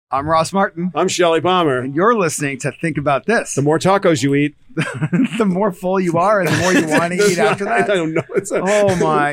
I'm Ross Martin. I'm Shelley Palmer. And you're listening to Think About This. The more tacos you eat, the more full you are and the more you want to eat after that. I don't know. Oh, my.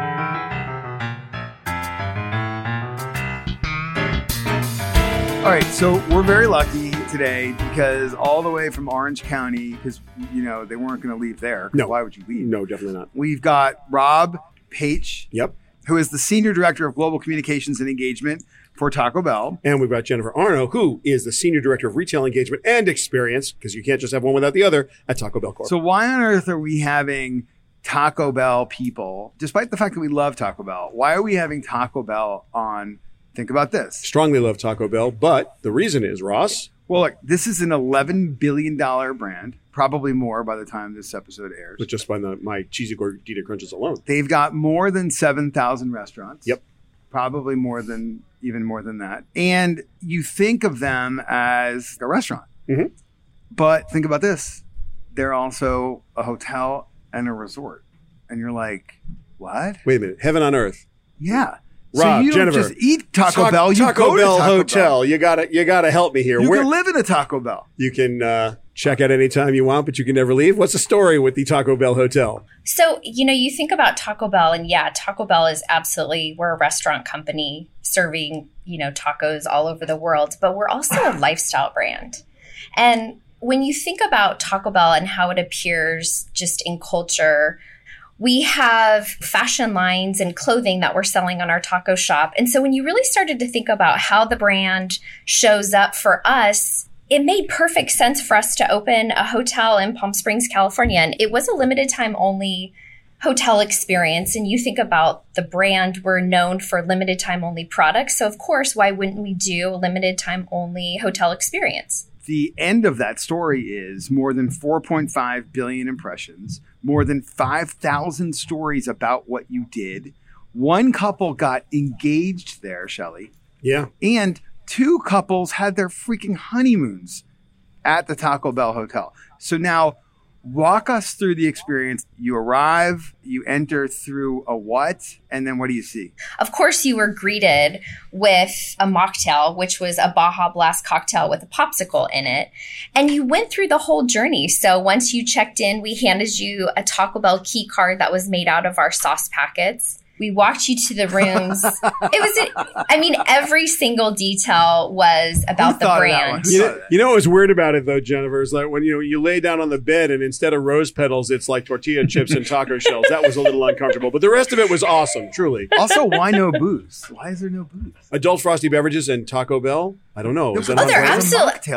All right, so we're very lucky today because all the way from Orange County, because, you know, they weren't going to leave there. No. Why would you leave? No, definitely not. We've got Rob Page. Yep. Who is the Senior Director of Global Communications and Engagement for Taco Bell. And we've got Jennifer Arno, who is the Senior Director of Retail Engagement and Experience, because you can't just have one without the other, at Taco Bell Corp. So why on earth are we having Taco Bell people, despite the fact that we love Taco Bell, why are we having Taco Bell on Think About This? Strongly love Taco Bell, but the reason is, Ross. Well, look, this is an $11 billion brand, probably more by the time this episode airs. But just by my cheesy gordita crunches alone. They've got more than 7,000 restaurants. Yep. Probably even more than that. And you think of them as a restaurant. Mm-hmm. But think about this. They're also a hotel and a resort. And you're like, what? Wait a minute. Heaven on earth. Yeah. Rob, so you Jennifer, don't just eat Taco Bell. You Taco go Bell to Taco Hotel. Bell. You gotta help me here. You can live in a Taco Bell. You can check out anytime you want, but you can never leave. What's the story with the Taco Bell Hotel? So, you think about Taco Bell, and yeah, Taco Bell is absolutely, we're a restaurant company serving, tacos all over the world, but we're also a lifestyle brand. And when you think about Taco Bell and how it appears just in culture, we have fashion lines and clothing that we're selling on our taco shop. And so when you really started to think about how the brand shows up for us, it made perfect sense for us to open a hotel in Palm Springs, California. And it was a limited time only hotel experience. And you think about the brand, we're known for limited time only products. So of course, why wouldn't we do a limited time only hotel experience? The end of that story is more than 4.5 billion impressions, more than 5,000 stories about what you did. One couple got engaged there, Shelley. Yeah. And 2 couples had their freaking honeymoons at the Taco Bell Hotel. So now walk us through the experience. You arrive, you enter through a what, and then what do you see? Of course, you were greeted with a mocktail, which was a Baja Blast cocktail with a popsicle in it. And you went through the whole journey. So once you checked in, we handed you a Taco Bell key card that was made out of our sauce packets. We walked you to the rooms. Every single detail was about the brand. You know what was weird about it, though, Jennifer, is like when you lay down on the bed and instead of rose petals, it's like tortilla chips and taco shells. That was a little uncomfortable. But the rest of it was awesome, truly. Also, why no booze? Why is there no booze? Adult frosty beverages and Taco Bell? I don't know. They're absolutely.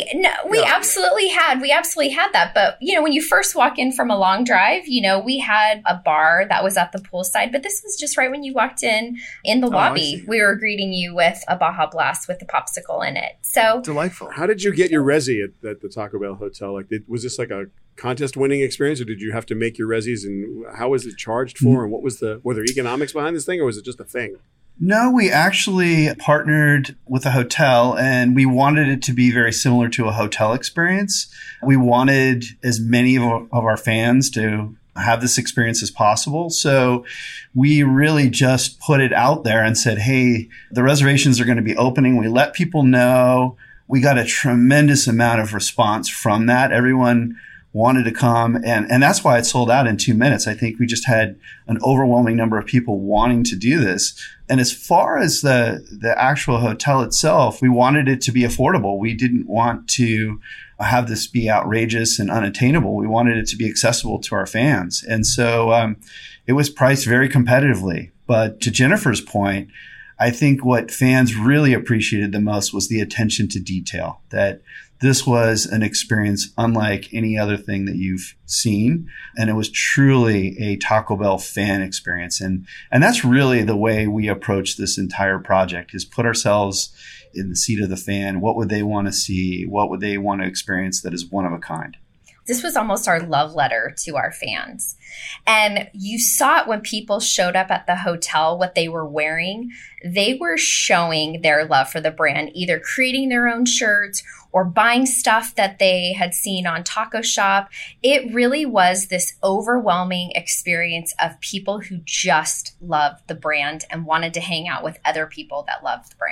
We absolutely had that. But when you first walk in from a long drive, we had a bar that was at the poolside. But this was just right when you walked in the lobby. We were greeting you with a Baja Blast with the popsicle in it. So delightful. How did you get your resi at the Taco Bell Hotel? Was this like a contest-winning experience, or did you have to make your resis? And how was it charged for? And were there economics behind this thing, or was it just a thing? No, we actually partnered with a hotel, and we wanted it to be very similar to a hotel experience. We wanted as many of our fans to have this experience as possible. So we really just put it out there and said, hey, the reservations are going to be opening. We let people know. We got a tremendous amount of response from that. Everyone wanted to come, and that's why it sold out in 2 minutes. I think we just had an overwhelming number of people wanting to do this. And as far as the actual hotel itself, we wanted it to be affordable. We didn't want to have this be outrageous and unattainable. We wanted it to be accessible to our fans. And so it was priced very competitively. But to Jennifer's point, I think what fans really appreciated the most was the attention to detail, that this was an experience unlike any other thing that you've seen. And it was truly a Taco Bell fan experience. And that's really the way we approach this entire project, is put ourselves in the seat of the fan. What would they want to see? What would they want to experience that is one of a kind? This was almost our love letter to our fans. And you saw it when people showed up at the hotel, what they were wearing. They were showing their love for the brand, either creating their own shirts or buying stuff that they had seen on Taco Shop. It really was this overwhelming experience of people who just loved the brand and wanted to hang out with other people that loved the brand.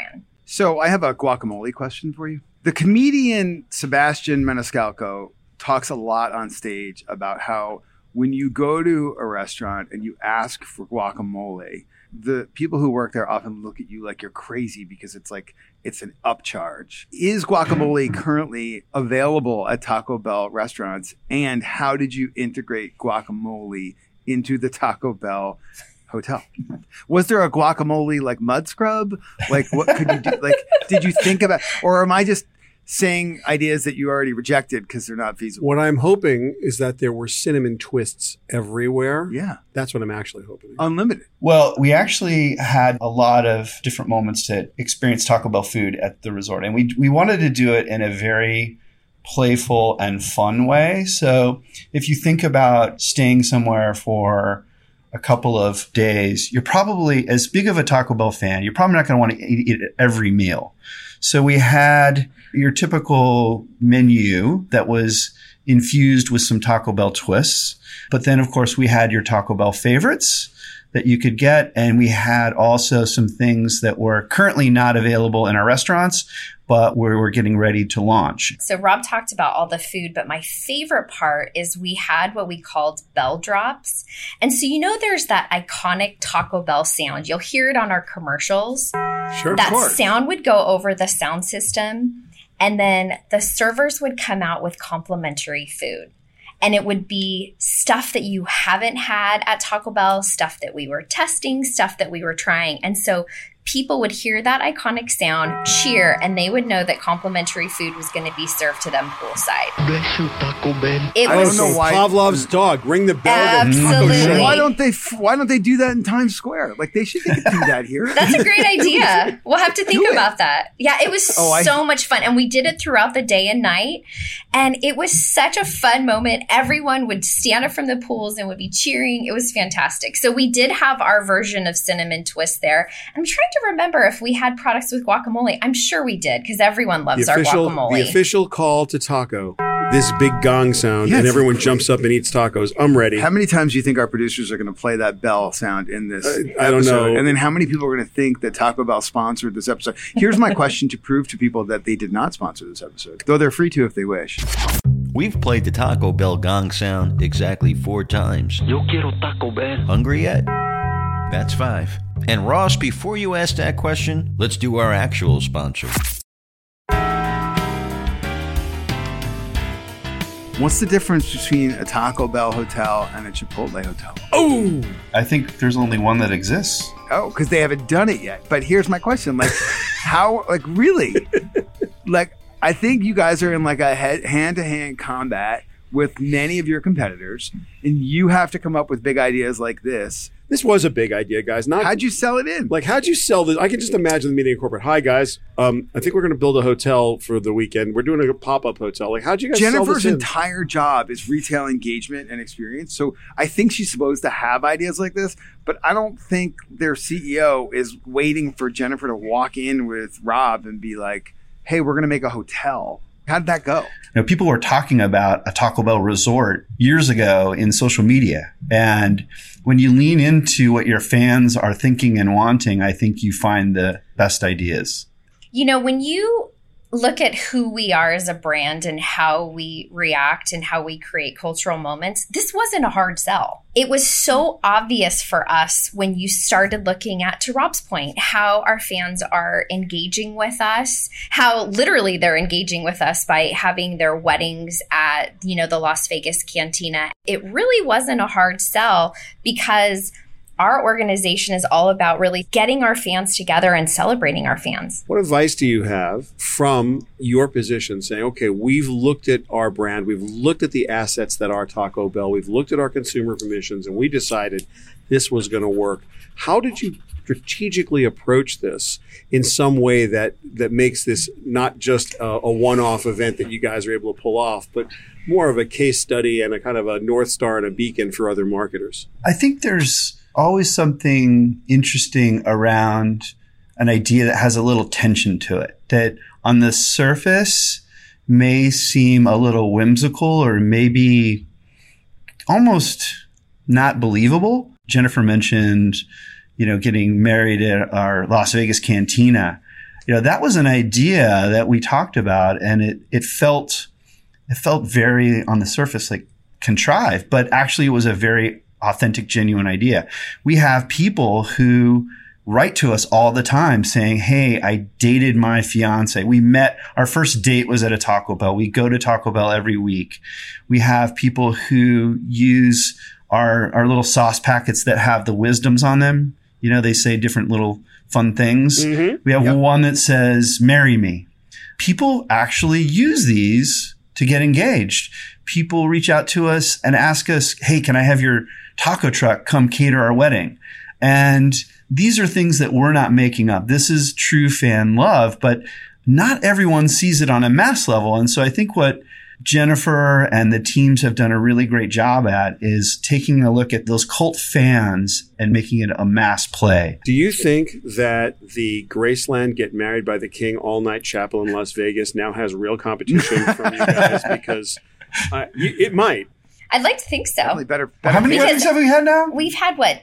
So I have a guacamole question for you. The comedian Sebastian Maniscalco talks a lot on stage about how when you go to a restaurant and you ask for guacamole, the people who work there often look at you like you're crazy because it's like it's an upcharge. Is guacamole currently available at Taco Bell restaurants? And how did you integrate guacamole into the Taco Bell hotel? Was there a guacamole like mud scrub? Like what could you do? Like, did you think about, or am I just saying ideas that you already rejected because they're not feasible? What I'm hoping is that there were cinnamon twists everywhere. Yeah. That's what I'm actually hoping. Unlimited. Well, we actually had a lot of different moments to experience Taco Bell food at the resort. And we wanted to do it in a very playful and fun way. So if you think about staying somewhere for a couple of days, you're probably, as big of a Taco Bell fan, you're probably not going to want to eat it every meal. So we had your typical menu that was infused with some Taco Bell twists. But then, of course, we had your Taco Bell favorites that you could get. And we had also some things that were currently not available in our restaurants, but we were getting ready to launch. So Rob talked about all the food, but my favorite part is we had what we called bell drops. And so, there's that iconic Taco Bell sound. You'll hear it on our commercials. Sure. That sound would go over the sound system. And then the servers would come out with complimentary food. And it would be stuff that you haven't had at Taco Bell, stuff that we were testing, stuff that we were trying. And so people would hear that iconic sound, cheer, and they would know that complimentary food was going to be served to them poolside. Bless you, Taco Bell. It I was don't know why. Pavlov's dog. Ring the bell. Absolutely. Why don't they do that in Times Square? Like they could do that here. That's a great idea. We'll have to think about that. Yeah, it was so much fun. And we did it throughout the day and night. And it was such a fun moment. Everyone would stand up from the pools and would be cheering. It was fantastic. So we did have our version of cinnamon twist there. I'm trying to remember if we had products with guacamole. I'm sure we did because everyone loves our guacamole. The official call to taco. This big gong sound, and everyone jumps up and eats tacos. I'm ready. How many times do you think our producers are going to play that bell sound in this I don't know. And then how many people are going to think that Taco Bell sponsored this episode? Here's my question to prove to people that they did not sponsor this episode, though they're free to if they wish. We've played the Taco Bell gong sound exactly 4 times. Yo quiero Taco Bell. Hungry yet? That's 5. And Ross, before you ask that question, let's do our actual sponsor. What's the difference between a Taco Bell hotel and a Chipotle hotel? Oh, I think there's only one that exists. Oh, because they haven't done it yet. But here's my question. Like, how, like, really? Like, I think you guys are in like a hand-to-hand combat with many of your competitors, and you have to come up with big ideas like this. this was a big idea, guys. How'd you sell it in? Like, how'd you sell this? I can just imagine the meeting in corporate. Hi, guys. I think we're going to build a hotel for the weekend. We're doing a pop-up hotel. Like, how'd you guys sell Jennifer's this in? entire job is retail engagement and experience. So I think she's supposed to have ideas like this, but I don't think their CEO is waiting for Jennifer to walk in with Rob and be like, hey, we're going to make a hotel. How'd that go? You know, people were talking about a Taco Bell resort years ago in social media. And when you lean into what your fans are thinking and wanting, I think you find the best ideas. You know, when you look at who we are as a brand and how we react and how we create cultural moments, this wasn't a hard sell. It was so obvious for us when you started looking at, to Rob's point, how our fans are engaging with us, how literally they're engaging with us by having their weddings at, you know, the Las Vegas Cantina. It really wasn't a hard sell because our organization is all about really getting our fans together and celebrating our fans. What advice do you have from your position saying, okay, we've looked at our brand, we've looked at the assets that are Taco Bell, we've looked at our consumer permissions, and we decided this was going to work. How did you strategically approach this in some way that makes this not just a one-off event that you guys are able to pull off, but more of a case study and a kind of a North Star and a beacon for other marketers? I think there's always something interesting around an idea that has a little tension to it, that on the surface may seem a little whimsical or maybe almost not believable. Jennifer mentioned, you know, getting married at our Las Vegas Cantina. that was an idea that we talked about, and it felt very on the surface like contrived, but actually it was a very authentic, genuine idea. We have people who write to us all the time saying, hey, I dated my fiance. We met, our first date was at a Taco Bell. We go to Taco Bell every week. We have people who use our little sauce packets that have the wisdoms on them. They say different little fun things. Mm-hmm. We have one that says, marry me. People actually use these to get engaged. People reach out to us and ask us, hey, can I have your taco truck come cater our wedding? And these are things that we're not making up. This is true fan love, but not everyone sees it on a mass level. And so I think what Jennifer and the teams have done a really great job at is taking a look at those cult fans and making it a mass play. Do you think that the Graceland Get Married by the King all-night chapel in Las Vegas now has real competition from you guys? Because it might. I'd like to think so. Better. How many weddings have we had now? We've had about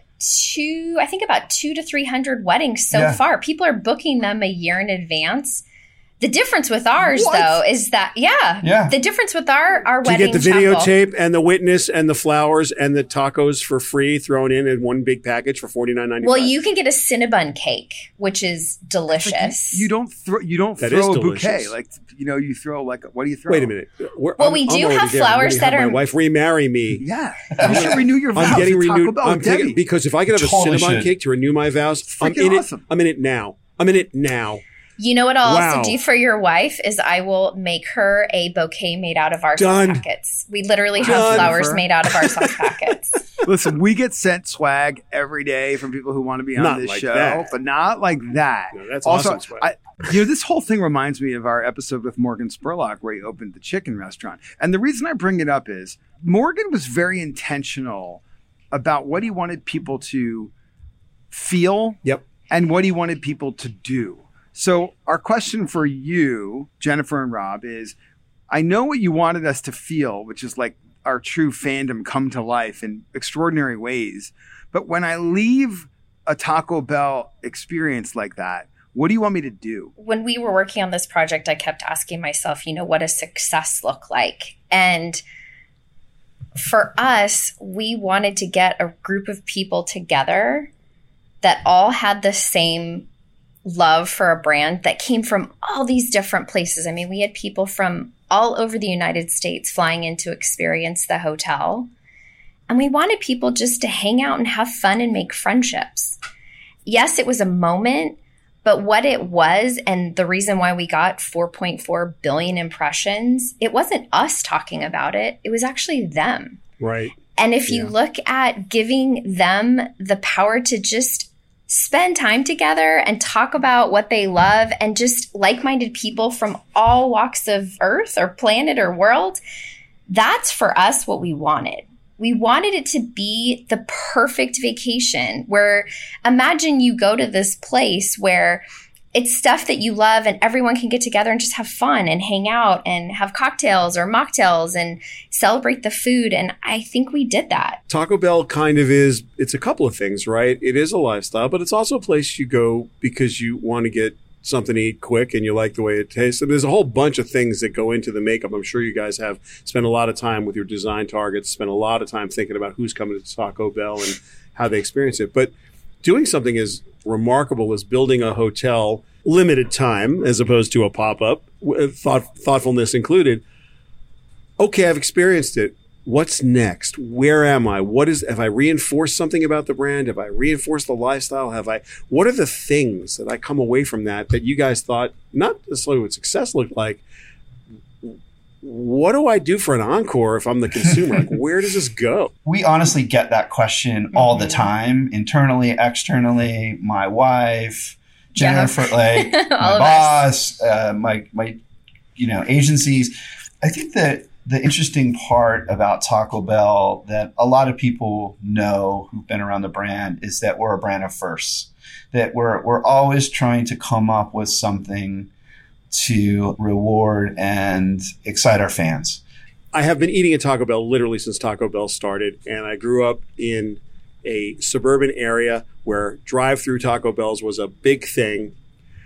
200 to 300 weddings so far. People are booking them a year in advance. The difference with ours, though, is that, the difference with our wedding you get the videotape and the witness and the flowers and the tacos for free thrown in one big package for $49.95. Well, you can get a Cinnabon cake, which is delicious. Like you don't throw a bouquet. Like, you throw what do you throw? Wait a minute. We do have flowers that are. My wife remarry me. Yeah. You should renew your vows. I'm getting renewed. Because if I could have a Cinnabon cake to renew my vows, I'm in it. I'm in it now. You know what I'll also do for your wife is I will make her a bouquet made out of our sauce packets. We literally have flowers made out of our sauce packets. Listen, we get sent swag every day from people who want to be on this show, but not like that. No, that's also, awesome swag. This whole thing reminds me of our episode with Morgan Spurlock where he opened the chicken restaurant. And the reason I bring it up is Morgan was very intentional about what he wanted people to feel and what he wanted people to do. So our question for you, Jennifer and Rob, is I know what you wanted us to feel, which is like our true fandom come to life in extraordinary ways. But when I leave a Taco Bell experience like that, what do you want me to do? When we were working on this project, I kept asking myself, what does success look like? And for us, we wanted to get a group of people together that all had the same love for a brand that came from all these different places. I mean, we had people from all over the United States flying in to experience the hotel. And we wanted people just to hang out and have fun and make friendships. Yes, it was a moment, but what it was and the reason why we got 4.4 billion impressions, it wasn't us talking about it. It was actually them. Right. And if you look at giving them the power to just spend time together and talk about what they love and just like-minded people from all walks of earth or planet or world, that's for us what we wanted. We wanted it to be the perfect vacation where imagine you go to this place where it's stuff that you love and everyone can get together and just have fun and hang out and have cocktails or mocktails and celebrate the food. And I think we did that. Taco Bell kind of it's a couple of things, right? It is a lifestyle, but it's also a place you go because you want to get something to eat quick and you like the way it tastes. And there's a whole bunch of things that go into the makeup. I'm sure you guys have spent a lot of time with your design targets, spent a lot of time thinking about who's coming to Taco Bell and how they experience it. But doing something as remarkable as building a hotel, limited time as opposed to a pop-up, thoughtfulness included. Okay, I've experienced it. What's next? Where am I? Have I reinforced something about the brand? Have I reinforced the lifestyle? What are the things that I come away from that you guys thought, not necessarily what success looked like, what do I do for an encore if I'm the consumer? Like, where does this go? We honestly get that question all the time, internally, externally. My wife, Jennifer, like my boss, my agencies. I think that the interesting part about Taco Bell that a lot of people know who've been around the brand is that we're a brand of firsts. That we're always trying to come up with something to reward and excite our fans. I have been eating at Taco Bell literally since Taco Bell started, and I grew up in a suburban area where drive-through Taco Bells was a big thing.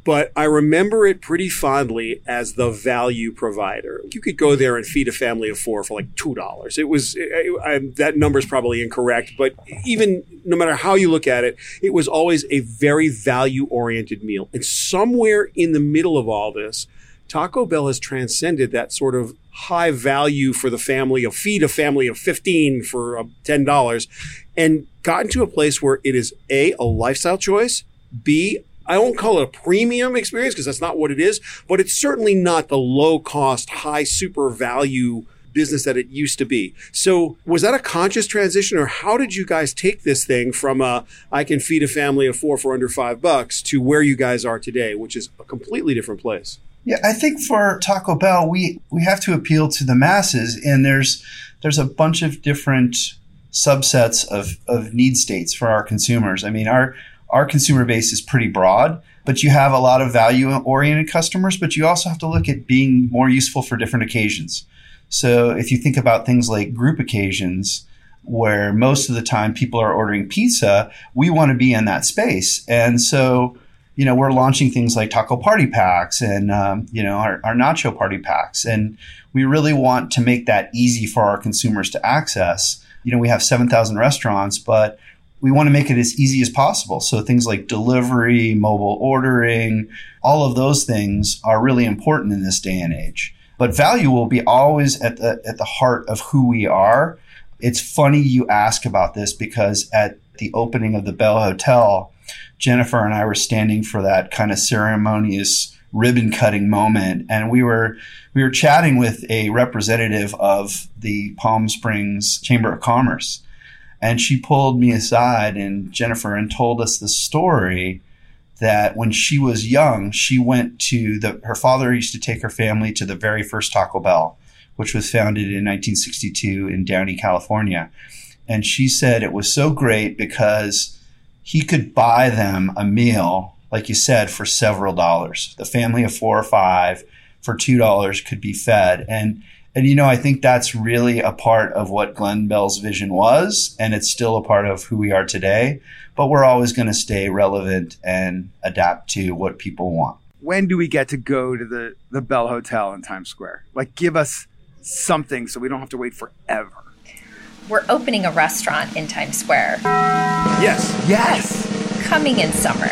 but I remember it pretty fondly as the value provider. You could go there and feed a family of 4 for like $2. It was that number's probably incorrect, but even no matter how you look at it, it was always a very value-oriented meal. And somewhere in the middle of all this, Taco Bell has transcended that sort of high value for the family of feed a family of 15 for $10 and gotten to a place where it is a lifestyle choice, B, I won't call it a premium experience because that's not what it is, but it's certainly not the low cost, high super value business that it used to be. So was that a conscious transition, or how did you guys take this thing from I can feed a family of 4 for under $5 to where you guys are today, which is a completely different place? Yeah, I think for Taco Bell, we have to appeal to the masses, and there's a bunch of different subsets of need states for our consumers. I mean, our consumer base is pretty broad, but you have a lot of value-oriented customers, but you also have to look at being more useful for different occasions. So if you think about things like group occasions, where most of the time people are ordering pizza, we want to be in that space. And so, we're launching things like taco party packs and, our nacho party packs. And we really want to make that easy for our consumers to access. We have 7,000 restaurants, but we want to make it as easy as possible. So things like delivery, mobile ordering, all of those things are really important in this day and age. But value will be always at the heart of who we are. It's funny you ask about this because at the opening of the Bell Hotel, Jennifer and I were standing for that kind of ceremonious ribbon cutting moment, and we were chatting with a representative of the Palm Springs Chamber of Commerce, and she pulled me aside and Jennifer and told us the story that when she was young, she went to her father used to take her family to the very first Taco Bell, which was founded in 1962 in Downey, California. And she said it was so great because he could buy them a meal, like you said, for several dollars. The family of 4 or 5 for $2 could be fed. And I think that's really a part of what Glen Bell's vision was, and it's still a part of who we are today. But we're always going to stay relevant and adapt to what people want. When do we get to go to the Bell Hotel in Times Square? Like, give us something so we don't have to wait forever. We're opening a restaurant in Times Square. Yes. Coming in summer.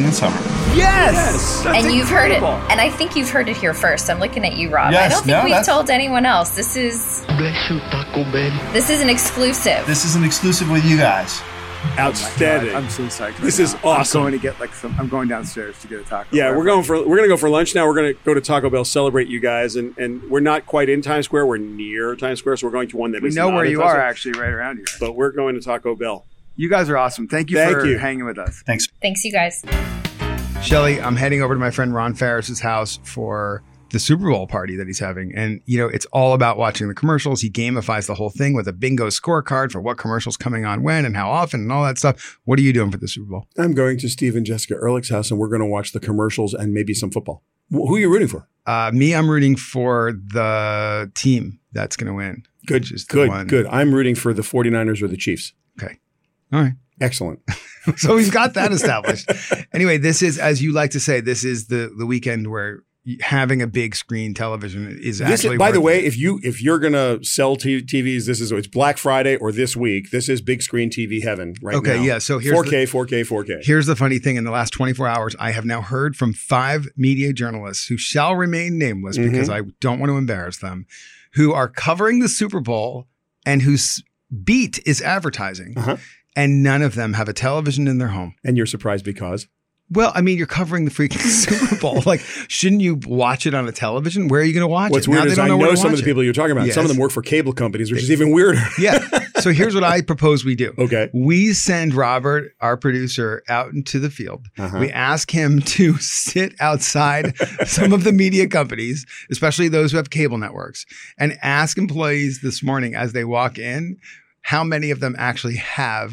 Yes. And you've heard it. And I think you've heard it here first. I'm looking at you, Rob. Yes, I don't think we've told anyone else. This is Bless you, Taco Bell. This is an exclusive. This is an exclusive with you guys. Outstanding. I'm so excited. This is awesome. I'm going downstairs to get a taco. Yeah, we're going to go for lunch now. We're going to go to Taco Bell, celebrate you guys, and we're not quite in Times Square. We're near Times Square, so we're going to one that we is know not where in you Times are, Square. actually, right around here. But we're going to Taco Bell. You guys are awesome. Thank you for hanging with us. Thanks. Thanks, you guys. Shelly, I'm heading over to my friend Ron Ferris's house for the Super Bowl party that he's having. And, it's all about watching the commercials. He gamifies the whole thing with a bingo scorecard for what commercial's coming on when and how often and all that stuff. What are you doing for the Super Bowl? I'm going to Steve and Jessica Ehrlich's house, and we're going to watch the commercials and maybe some football. Who are you rooting for? I'm rooting for the team that's going to win. Good. I'm rooting for the 49ers or the Chiefs. Okay. All right. Excellent. So we've got that established. Anyway, this is, as you like to say, this is the weekend where having a big screen television is actually. By the way, if you're going to sell TVs, it's Black Friday or this week. This is big screen TV heaven right now. Okay, yeah. So here's 4K. Here's the funny thing: in the last 24 hours, I have now heard from 5 media journalists who shall remain nameless because I don't want to embarrass them, who are covering the Super Bowl and whose beat is advertising. And none of them have a television in their home. And you're surprised because? Well, I mean, you're covering the freaking Super Bowl. Like, shouldn't you watch it on a television? Where are you going to watch What's it? weird is I know some of the people you're talking about. Yes. Some of them work for cable companies, which is even weirder. Yeah. So here's what I propose we do. Okay. We send Robert, our producer, out into the field. We ask him to sit outside some of the media companies, especially those who have cable networks, and ask employees this morning as they walk in, how many of them actually have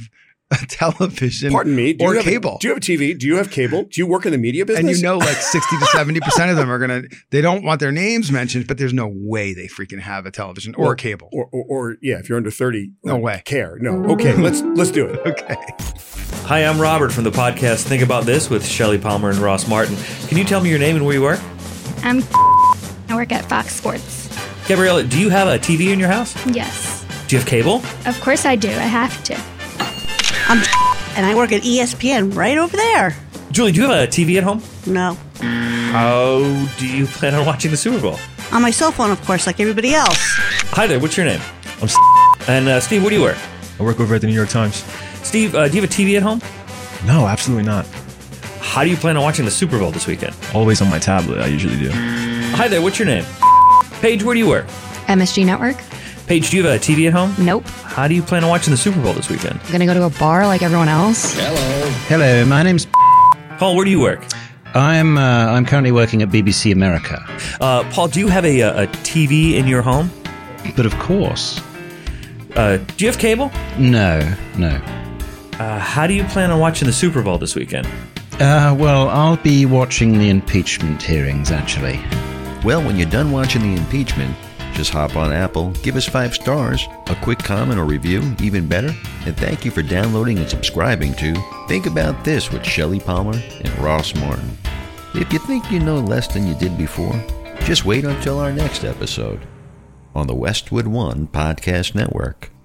a television Pardon me. or cable. Do you have a TV? Do you have cable? Do you work in the media business? And you know, like 60 to 70% of them are they don't want their names mentioned, but there's no way they freaking have a television or cable. Or if you're under 30, no way. Care. No. Okay, let's do it. Okay. Hi, I'm Robert from the podcast Think About This with Shelley Palmer and Ross Martin. Can you tell me your name and where you work? I work at Fox Sports. Gabriella, do you have a TV in your house? Yes. Do you have cable? Of course I do. I have to. And I work at ESPN right over there. Julie, do you have a TV at home? No. How do you plan on watching the Super Bowl? On my cell phone, of course, like everybody else. Hi there, what's your name? I'm And Steve, where do you work? I work over at the New York Times. Steve, do you have a TV at home? No, absolutely not. How do you plan on watching the Super Bowl this weekend? Always on my tablet, I usually do. Hi there, what's your name? Paige, where do you work? MSG Network. Paige, do you have a TV at home? Nope. How do you plan on watching the Super Bowl this weekend? Gonna go to a bar like everyone else. Hello, my name's Paul, where do you work? I'm currently working at BBC America. Paul, do you have a TV in your home? But of course. Do you have cable? No. How do you plan on watching the Super Bowl this weekend? Well, I'll be watching the impeachment hearings, actually. Well, when you're done watching the impeachment, just hop on Apple, give us 5 stars, a quick comment or review, even better, and thank you for downloading and subscribing to Think About This with Shelley Palmer and Ross Martin. If you think you know less than you did before, just wait until our next episode on the Westwood One Podcast Network.